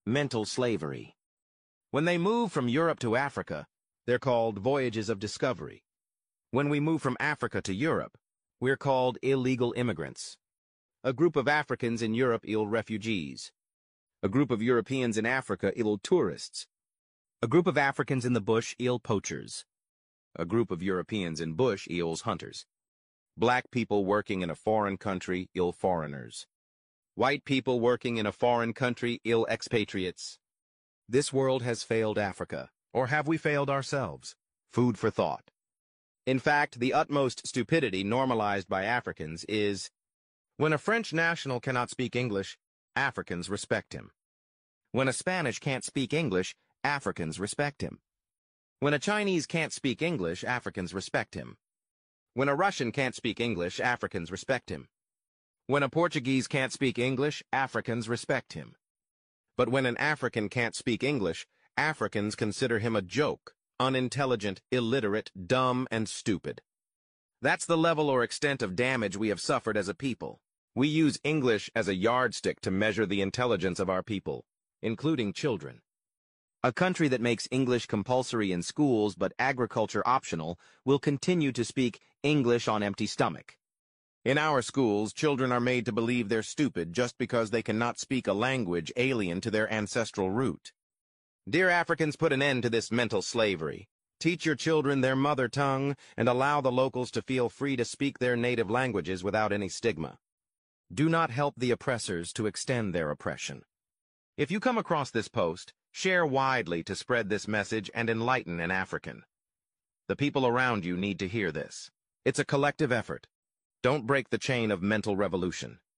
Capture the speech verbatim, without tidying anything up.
Mental slavery. When they move from Europe to Africa, they're called voyages of discovery. When we move from Africa to Europe, we're called illegal immigrants. A group of Africans in Europe ill refugees. A group of Europeans in Africa ill tourists. A group of Africans in the bush ill poachers. A group of Europeans in bush eels hunters. Black people working in a foreign country ill foreigners. White people working in a foreign country ill expatriates. This world has failed Africa. Or have we failed ourselves? Food for thought. In fact, the utmost stupidity normalized by Africans is, when a French national cannot speak English, Africans respect him. When a Spanish can't speak English, Africans respect him. When a Chinese can't speak English, Africans respect him. When a Russian can't speak English, Africans respect him. When a Portuguese can't speak English, Africans respect him. But when an African can't speak English, Africans consider him a joke, unintelligent, illiterate, dumb, and stupid. That's the level or extent of damage we have suffered as a people. We use English as a yardstick to measure the intelligence of our people, including children. A country that makes English compulsory in schools but agriculture optional will continue to speak English on empty stomach. In our schools, children are made to believe they're stupid just because they cannot speak a language alien to their ancestral root. Dear Africans, put an end to this mental slavery. Teach your children their mother tongue and allow the locals to feel free to speak their native languages without any stigma. Do not help the oppressors to extend their oppression. If you come across this post, share widely to spread this message and enlighten an African. The people around you need to hear this. It's a collective effort. Don't break the chain of mental revolution.